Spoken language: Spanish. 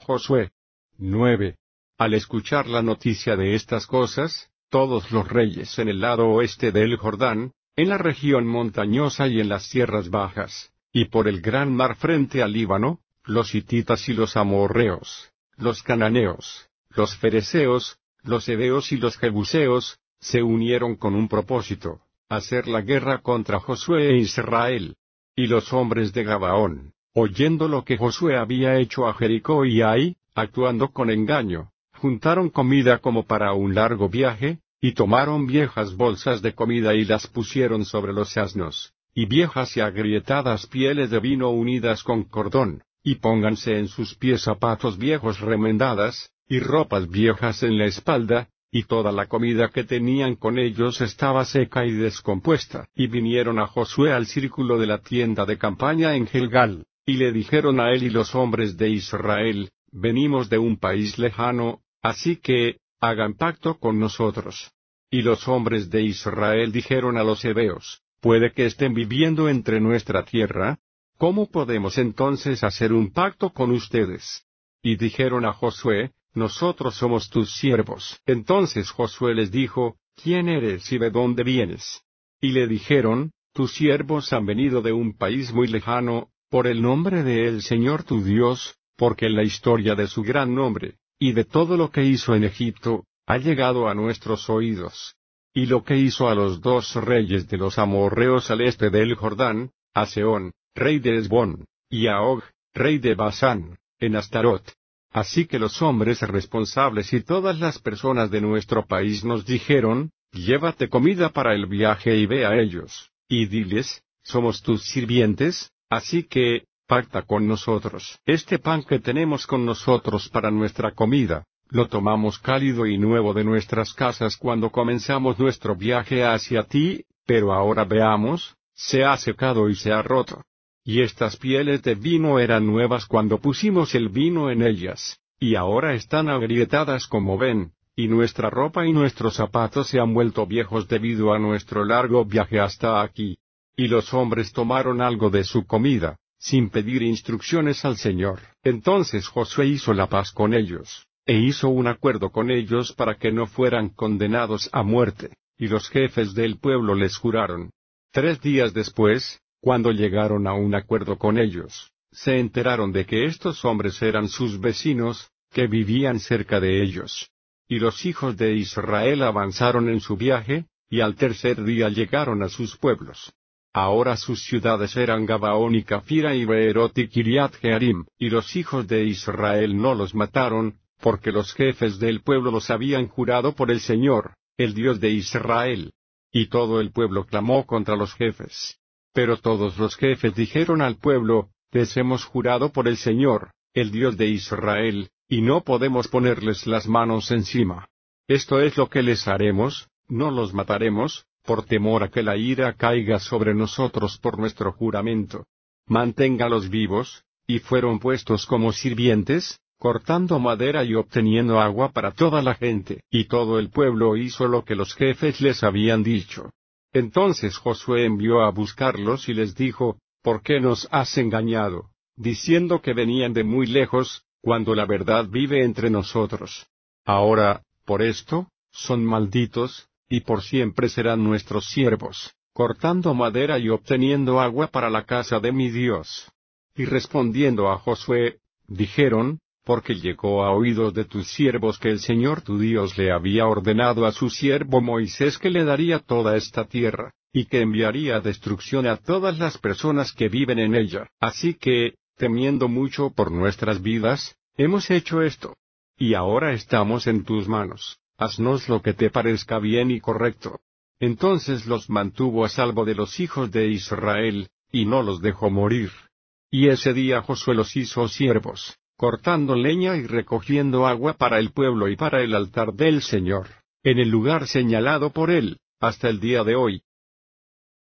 Josué 9. Al escuchar la noticia de estas cosas, todos los reyes en el lado oeste del Jordán, en la región montañosa y en las tierras bajas, y por el gran mar frente al Líbano, los hititas y los amorreos, los cananeos, los fereceos, los heveos y los jebuseos, se unieron con un propósito, hacer la guerra contra Josué e Israel. Y los hombres de Gabaón, oyendo lo que Josué había hecho a Jericó y Ai, actuando con engaño, juntaron comida como para un largo viaje, y tomaron viejas bolsas de comida y las pusieron sobre los asnos, y viejas y agrietadas pieles de vino unidas con cordón, y pónganse en sus pies zapatos viejos remendadas, y ropas viejas en la espalda, y toda la comida que tenían con ellos estaba seca y descompuesta. Y vinieron a Josué al círculo de la tienda de campaña en Gilgal, y le dijeron a él y los hombres de Israel: venimos de un país lejano, así que, hagan pacto con nosotros. Y los hombres de Israel dijeron a los heveos: ¿puede que estén viviendo entre nuestra tierra? ¿Cómo podemos entonces hacer un pacto con ustedes? Y dijeron a Josué: nosotros somos tus siervos. Entonces Josué les dijo: ¿quién eres y de dónde vienes? Y le dijeron: tus siervos han venido de un país muy lejano, por el nombre del Señor tu Dios, porque la historia de su gran nombre, y de todo lo que hizo en Egipto, ha llegado a nuestros oídos. Y lo que hizo a los dos reyes de los amorreos al este del Jordán, a Sehón, rey de Hesbón, y a Og, rey de Basán, en Astarot. Así que los hombres responsables y todas las personas de nuestro país nos dijeron: llévate comida para el viaje y ve a ellos, y diles: somos tus sirvientes, así que, pacta con nosotros. Este pan que tenemos con nosotros para nuestra comida, lo tomamos cálido y nuevo de nuestras casas cuando comenzamos nuestro viaje hacia ti, pero ahora veamos, se ha secado y se ha roto. Y estas pieles de vino eran nuevas cuando pusimos el vino en ellas, y ahora están agrietadas como ven, y nuestra ropa y nuestros zapatos se han vuelto viejos debido a nuestro largo viaje hasta aquí. Y los hombres tomaron algo de su comida, sin pedir instrucciones al Señor. Entonces Josué hizo la paz con ellos, e hizo un acuerdo con ellos para que no fueran condenados a muerte, y los jefes del pueblo les juraron. 3 días después, cuando llegaron a un acuerdo con ellos, se enteraron de que estos hombres eran sus vecinos, que vivían cerca de ellos. Y los hijos de Israel avanzaron en su viaje, y al tercer día llegaron a sus pueblos. Ahora sus ciudades eran Gabaón y Cafira y Beerot y Kiriat Jearim, y los hijos de Israel no los mataron, porque los jefes del pueblo los habían jurado por el Señor, el Dios de Israel. Y todo el pueblo clamó contra los jefes. Pero todos los jefes dijeron al pueblo: les hemos jurado por el Señor, el Dios de Israel, y no podemos ponerles las manos encima. Esto es lo que les haremos: no los mataremos, por temor a que la ira caiga sobre nosotros por nuestro juramento. Manténgalos vivos. Y fueron puestos como sirvientes, cortando madera y obteniendo agua para toda la gente. Y todo el pueblo hizo lo que los jefes les habían dicho. Entonces Josué envió a buscarlos y les dijo: ¿por qué nos has engañado, diciendo que venían de muy lejos, cuando la verdad vive entre nosotros? Ahora, por esto, son malditos, y por siempre serán nuestros siervos, cortando madera y obteniendo agua para la casa de mi Dios. Y respondiendo a Josué, dijeron: porque llegó a oídos de tus siervos que el Señor tu Dios le había ordenado a su siervo Moisés que le daría toda esta tierra, y que enviaría destrucción a todas las personas que viven en ella. Así que, temiendo mucho por nuestras vidas, hemos hecho esto. Y ahora estamos en tus manos. Haznos lo que te parezca bien y correcto. Entonces los mantuvo a salvo de los hijos de Israel, y no los dejó morir. Y ese día Josué los hizo siervos, cortando leña y recogiendo agua para el pueblo y para el altar del Señor, en el lugar señalado por él, hasta el día de hoy.